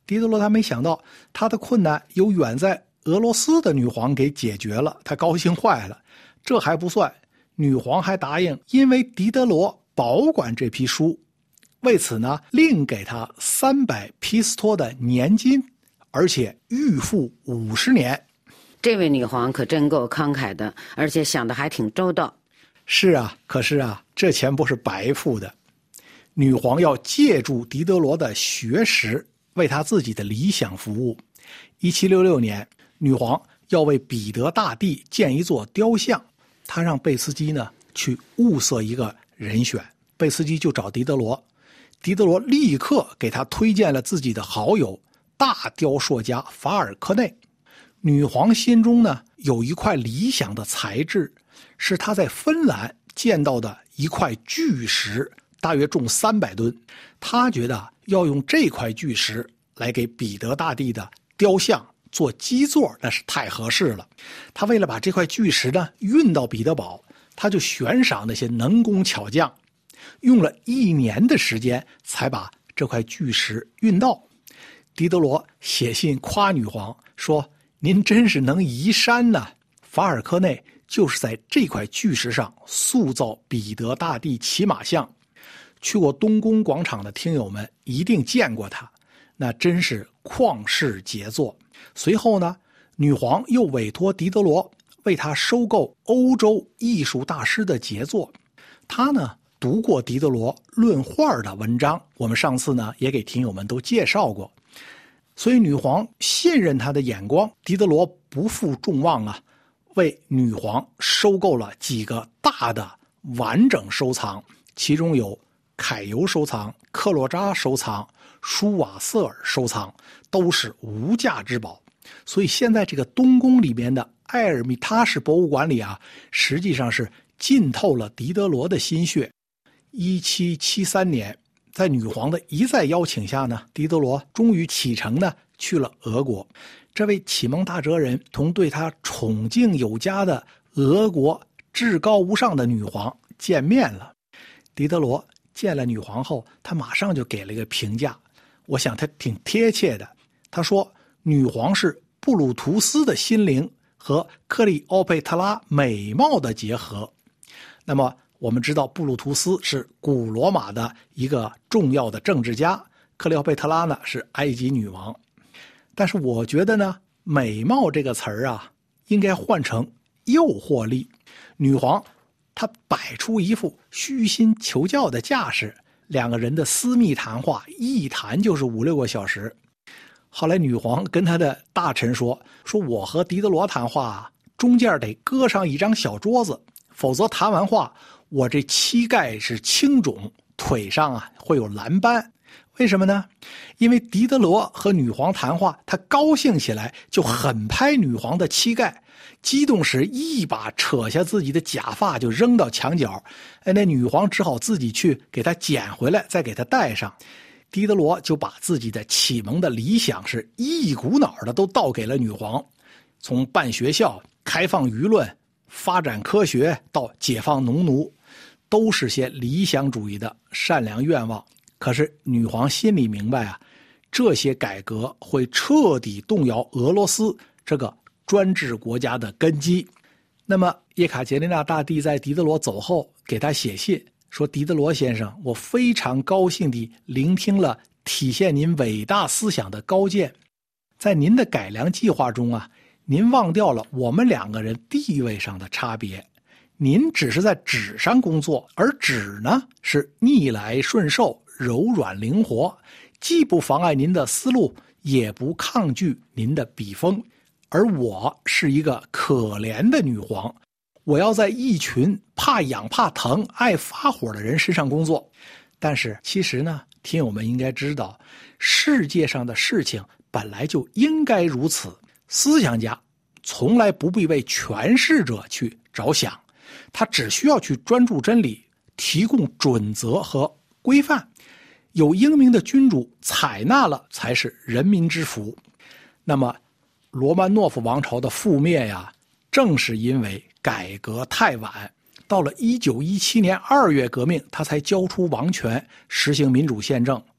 狄德罗他没想到，他的困难由远在俄罗斯的女皇给解决了，他高兴坏了。这还不算，女皇还答应因为狄德罗保管这批书，为此呢另给他三百皮斯托的年金，而且预付五十年。 这位女皇可真够慷慨的，而且想得还挺周到。 是啊，可是啊，这钱不是白付的。女皇要借助狄德罗的学识，为她自己的理想服务。一七六六年，女皇要为彼得大帝建一座雕像，她让贝斯基呢去物色一个人选。贝斯基就找狄德罗，狄德罗立刻给他推荐了自己的好友大雕塑家法尔科内。女皇心中呢有一块理想的材质，是她在芬兰见到的一块巨石，大约重三百吨。她觉得要用这块巨石来给彼得大帝的雕像做基座，那是太合适了。她为了把这块巨石呢运到彼得堡，她就悬赏那些能工巧匠，用了一年的时间才把这块巨石运到。狄德罗写信夸女皇说，您真是能移山呐！法尔科内就是在这块巨石上塑造彼得大帝骑马像。去过东宫广场的听友们一定见过他，那真是旷世杰作。随后呢，女皇又委托狄德罗为他收购欧洲艺术大师的杰作。他呢读过狄德罗论画的文章，我们上次呢也给听友们都介绍过。所以女皇信任他的眼光，狄德罗不负众望啊，为女皇收购了几个大的完整收藏，其中有揩油收藏、克洛扎收藏、舒瓦瑟尔收藏，都是无价之宝。所以现在这个东宫里面的埃尔米塔什博物馆里啊，实际上是浸透了狄德罗的心血。一七七三年，在女皇的一再邀请下呢，狄德罗终于启程呢去了俄国。这位启蒙大哲人同对他宠敬有加的俄国至高无上的女皇见面了。狄德罗见了女皇后，他马上就给了一个评价，我想他挺贴切的。他说，女皇是布鲁图斯的心灵和克里欧佩特拉美貌的结合。那么我们知道布鲁图斯是古罗马的一个重要的政治家，克里欧佩特拉呢是埃及女王。但是我觉得呢，美貌这个词儿啊，应该换成诱惑力。女皇她摆出一副虚心求教的架势，两个人的私密谈话一谈就是五六个小时。后来女皇跟她的大臣说，说我和狄德罗谈话中间得搁上一张小桌子，否则谈完话我这膝盖是青肿，腿上啊会有蓝斑。为什么呢？因为狄德罗和女皇谈话，他高兴起来就狠拍女皇的膝盖，激动时一把扯下自己的假发就扔到墙角，哎，那女皇只好自己去给他捡回来，再给他戴上。狄德罗就把自己的启蒙的理想是一股脑的都倒给了女皇，从办学校、开放舆论、发展科学到解放农奴，都是些理想主义的善良愿望。可是女皇心里明白啊，这些改革会彻底动摇俄罗斯这个专制国家的根基。那么叶卡捷琳娜大帝在狄德罗走后给他写信说，狄德罗先生，我非常高兴地聆听了体现您伟大思想的高见。在您的改良计划中啊，您忘掉了我们两个人地位上的差别。您只是在纸上工作，而纸呢是逆来顺受、柔软灵活，既不妨碍您的思路，也不抗拒您的笔锋。而我是一个可怜的女皇，我要在一群怕痒怕疼、爱发火的人身上工作。但是其实呢，听友们应该知道，世界上的事情本来就应该如此。思想家从来不必为权势者去着想，他只需要去专注真理，提供准则和规范。有英明的君主采纳了，才是人民之福。那么罗曼诺夫王朝的覆灭呀，正是因为改革太晚。到了一九一七年二月革命，他才交出王权，实行民主宪政。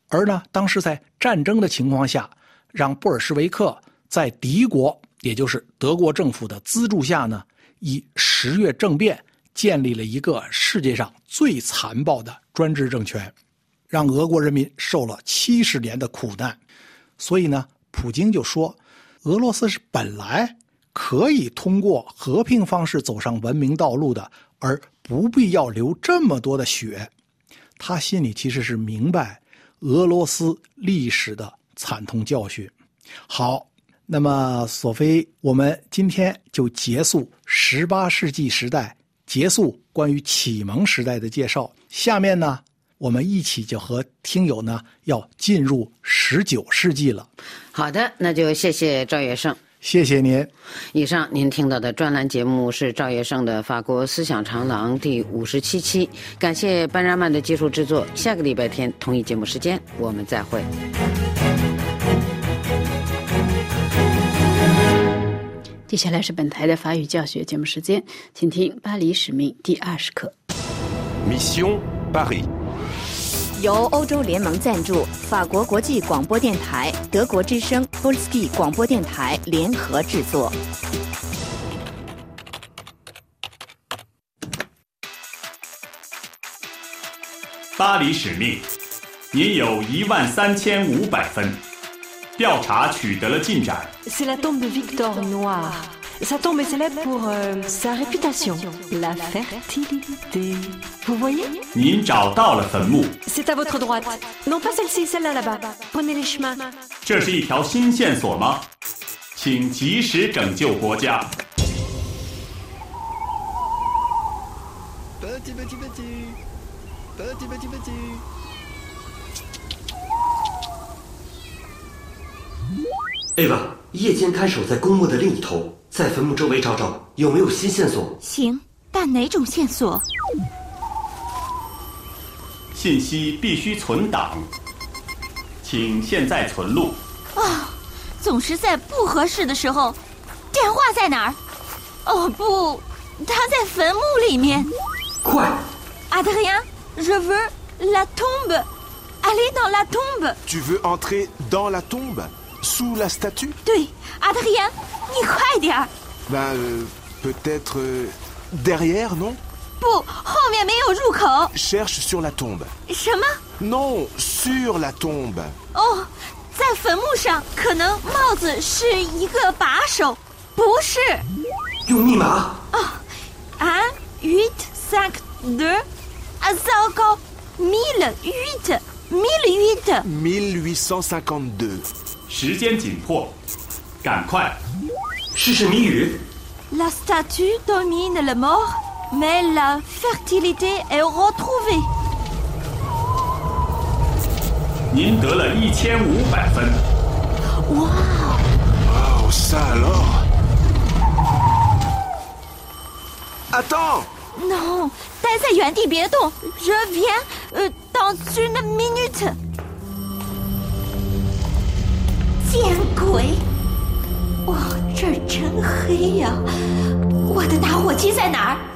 而呢，当时在战争的情况下，让布尔什维克在敌国，也就是德国政府的资助下呢，以十月政变建立了一个世界上最残暴的专制政权，让俄国人民受了七十年的苦难。所以呢，普京就说，俄罗斯是本来可以通过和平方式走上文明道路的，而不必要流这么多的血。他心里其实是明白俄罗斯历史的惨痛教训。好，那么索菲，我们今天就结束十八世纪时代，结束关于启蒙时代的介绍。下面呢，我们一起就和听友呢要进入十九世纪了。 好的，那就谢谢赵业胜。 谢谢您。 以上您听到的专栏节目是赵业胜的《法国思想长廊》第五十七期，感谢班രാ曼的技术制作。下个礼拜天同一节目时间我们再会。 接下来是本台的法语教学节目时间，请听巴黎使命第二十课。 Mission Paris。 由欧洲联盟赞助，法国国际广播电台、德国之声、波尔斯基广播电台联合制作。 巴黎使命，您有一万三千五百分，调查取得了进展。 C'est la tombe de Victor Noir. Sa tombe est célèbre pour euh, sa réputation, la fertilité. Vous voyez? 您找到了坟墓。 C'est à votre droite. Non pas celle-ci, celle-là là-bas. Prenez les chemins. 这是一条新线索吗？请及时拯救国家。 Petit petit petit, petit petit petit. 艾娃，夜间看守在公墓的另一头，在坟墓周围找找，有没有新线索？ 行，但哪种线索？ 信息必须存档，请现在存录。 啊、哦，总是在不合适的时候。电话在哪儿？哦不，它在坟墓里面。 快 ！Adrien, je veux la tombe. Allez dans la tombe. Tu veux entrer dans la tombe?Sous la statue? 对 Adrien, 你快点儿 Ben, euh, peut-être euh, derrière, non? 不，后面没有入口。 Cherche sur la tombe. 什么 Non, sur la tombe. 哦，在坟墓上，可能帽子是一个把手，不是。 用密码。 哦 un, huit, cinq, deux. 啊，糟糕 mille huit, mille huit. mille huit cent cinquante-deux. 时间紧迫，赶快！ 试试谜语。 La statue domine le mort, mais la fertilité est retrouvée. 您得了一千五百分。 哇！ Oh, ça alors! Attends! Non, 待在原地别动。Je viens, euh, dans une minute. 见鬼！哇，这儿真黑呀！我的打火机在哪儿？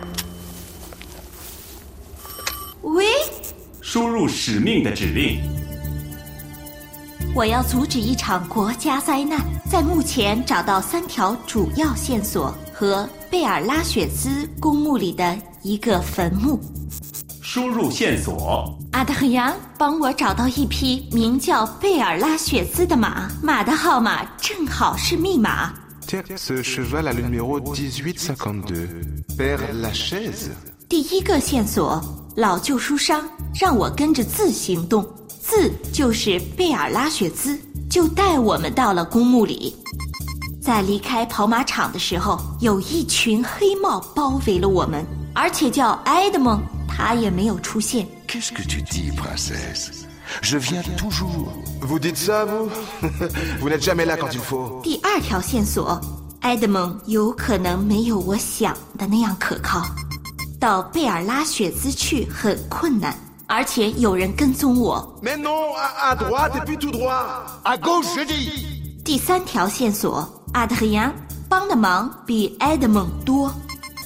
喂？ 输入使命的指令。 我要阻止一场国家灾难，在目前找到三条主要线索和贝尔拉雪兹公墓里的一个坟墓。 输入线索。 阿德扬，帮我找到一匹名叫贝尔拉雪兹的马，马的号码正好是密码。 Tiens, ce cheval a le numéro dix-huit cinquante-deux. Père Lachaise. 第一个线索，老旧书商让我跟着字行动，字就是贝尔拉雪兹，就带我们到了公墓里。在离开跑马场的时候，有一群黑帽包围了我们，而且叫埃德蒙，他也没有出现。 Qu'est-ce que tu dis, princesse? Je viens toujours. Vous dites ça, vous? Vous n'êtes jamais là quand il faut. 第二条线索，埃德蒙有可能没有我想的那样可靠，到贝尔拉雪兹去很困难，而且有人跟踪我。 Mais non, à, à droite et puis tout droit. À gauche, je dis. 第三条线索，阿德里安帮的忙比埃德蒙多。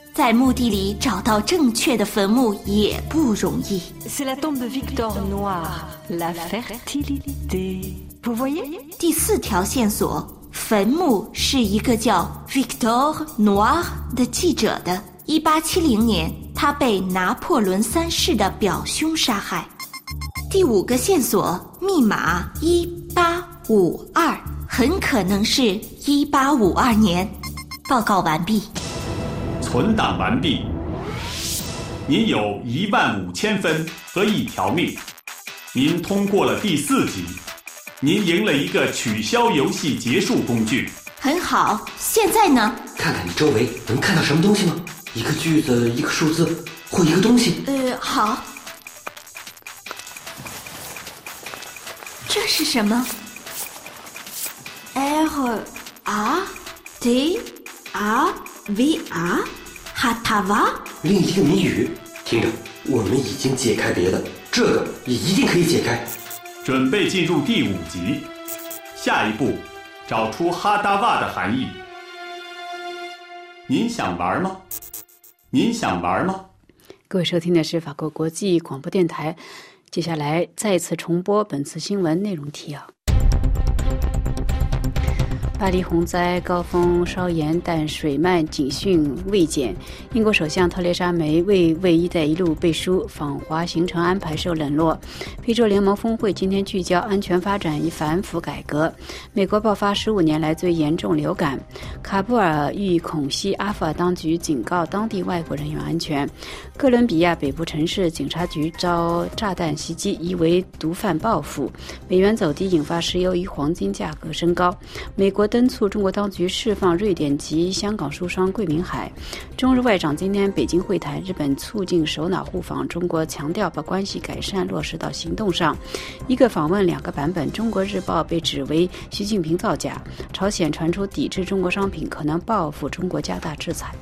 在墓地里找到正确的坟墓也不容易。 C'est la tombe de Victor Noir, la fertilité. Vous voyez? 第四条线索，坟墓是一个叫 Victor Noir 的记者的。一八七零年，他被拿破仑三世的表兄杀害。第五个线索，密码一八五二，很可能是一八五二年。报告完毕。 存档完毕。您有一万五千分和一条命，您通过了第四集，您赢了一个取消游戏结束工具。 很好，现在呢？ 看看你周围能看到什么东西吗？一个句子，一个数字，或一个东西。 呃，好。这是什么 ？R A T A V A Hatava。 另一个谜语，听着，我们已经解开别的，这个也一定可以解开。 准备进入第五集，下一步，找出哈达瓦的含义。您想玩吗？您想玩吗？ 各位收听的是法国国际广播电台，接下来再次重播本次新闻内容提要。巴黎洪灾，高峰稍延，但水漫警讯未减。英国首相特蕾莎梅为为“一带一路”背书，访华行程安排受冷落。非洲联盟峰会今天聚焦安全发展与反腐改革。美国爆发十五年来最严重流感。卡布尔遇恐袭，阿富汗当局警告当地外国人员安全。哥伦比亚北部城市警察局遭炸弹袭击，疑为毒贩报复。美元走低，引发石油与黄金价格升高。美国敦促中国当局释放瑞典及香港书商桂明海。中日外长今天北京会谈，日本促进首脑互访，中国强调把关系改善落实到行动上。一个访问两个版本，中国日报被指为习近平造假，朝鲜传出抵制中国商品可能报复中国，加大制裁。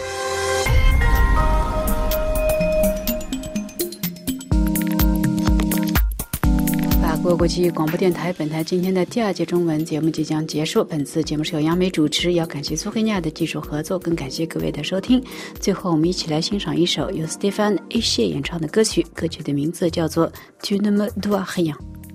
法国国际广播电台本台今天的第二节中文节目即将结束，本次节目是由杨梅主持，要感谢苏黑亚的技术合作，更感谢各位的收听。最后我们一起来欣赏一首由 Stéphane Eché 演唱的歌曲，歌曲的名字叫做 Tu ne me dois rien。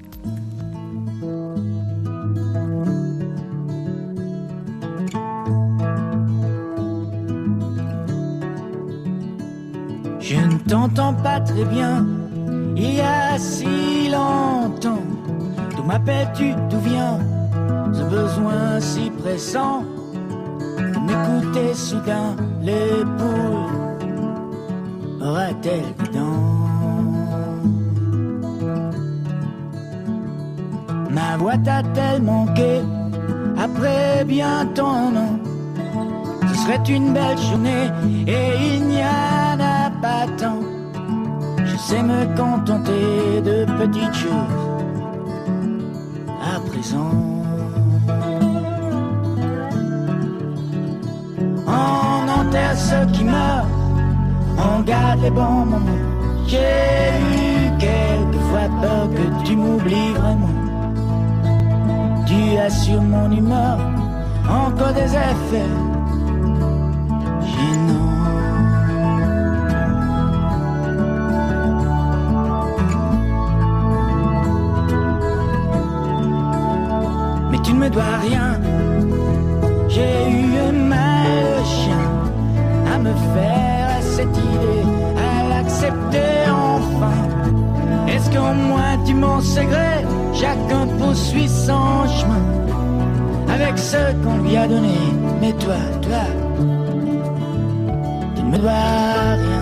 Je ne t'entends pas très bien, il y a si longtemps. D'où m'appelles-tu, d'où vient ce besoin si pressant de m'écouter soudain? Les poules aura-t-elle des dents? Ma voix t'a-t-elle manqué après bientôt un an? Ce serait une belle journée et il n'y en a pas tant. Je sais me contenter de petites choses à présent. On enterre ceux qui meurent, on garde les bons moments. J'ai eu quelquefois peur que tu m'oublies vraiment. Tu as sur mon humeur encore des effets gênants. Tu ne me dois rien, j'ai eu mal le chien à me faire à cette idée, à l'accepter enfin. Est-ce qu'au moins tu m'en sais gré, chacun poursuit son chemin avec ce qu'on lui a donné. Mais toi, toi, tu ne me dois rien.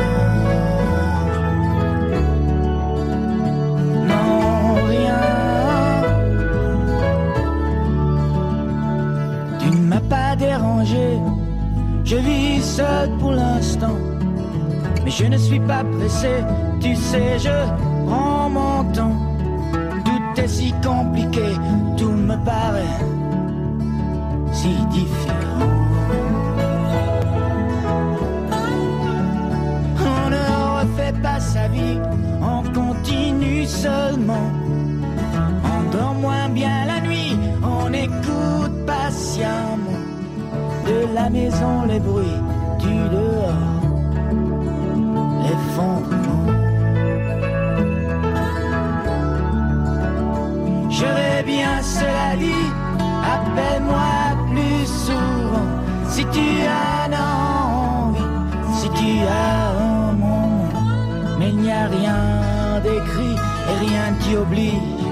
Pas dérangé, je vis seul pour l'instant, mais je ne suis pas pressé, tu sais, je prends mon temps. Tout est si compliqué, tout me paraît si différent. On ne refait pas sa vie, on continue seulement. On dort moins bien la nuit, on écoute patiemment de la maison les bruits du dehors. fondement. Je vais bien, cela dit, appelle-moi plus souvent si tu as envie, si tu as un moment. Mais il n'y a rien d'écrit et rien qui oblige